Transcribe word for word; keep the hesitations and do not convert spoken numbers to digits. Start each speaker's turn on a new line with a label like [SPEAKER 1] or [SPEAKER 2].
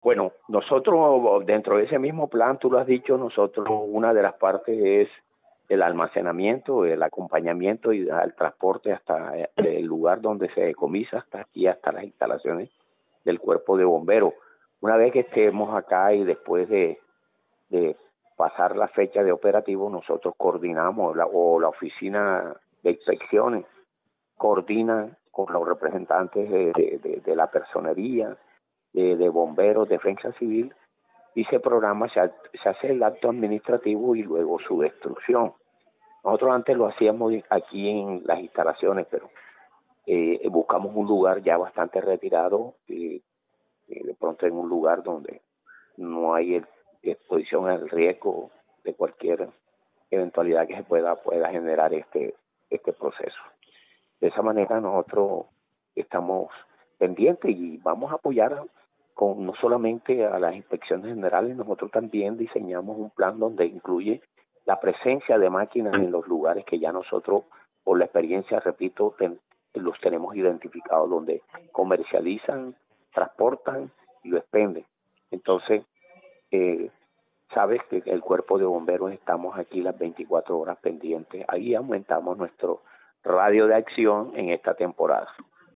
[SPEAKER 1] Bueno, nosotros dentro de ese mismo plan, tú lo has dicho, nosotros una de las partes es el almacenamiento, el acompañamiento y el transporte hasta el lugar donde se decomisa, hasta aquí, hasta las instalaciones del cuerpo de bomberos. Una vez que estemos acá y después de, de pasar la fecha de operativo, nosotros coordinamos, la, o la oficina de inspecciones coordina con los representantes de, de, de, de la personería, de, de bomberos, defensa civil, y se programa, se, se hace el acto administrativo y luego su destrucción. Nosotros antes lo hacíamos aquí en las instalaciones, pero eh, buscamos un lugar ya bastante retirado, eh, eh, de pronto en un lugar donde no hay el, exposición al riesgo de cualquier eventualidad que se pueda pueda generar este este proceso. De esa manera nosotros estamos pendientes y vamos a apoyar con no solamente a las inspecciones generales, nosotros también diseñamos un plan donde incluye la presencia de máquinas en los lugares que ya nosotros, por la experiencia, repito, ten, los tenemos identificados, donde comercializan, transportan y lo expenden. Entonces, eh, sabes que el cuerpo de bomberos estamos aquí las veinticuatro horas pendientes. Ahí aumentamos nuestro radio de acción en esta temporada.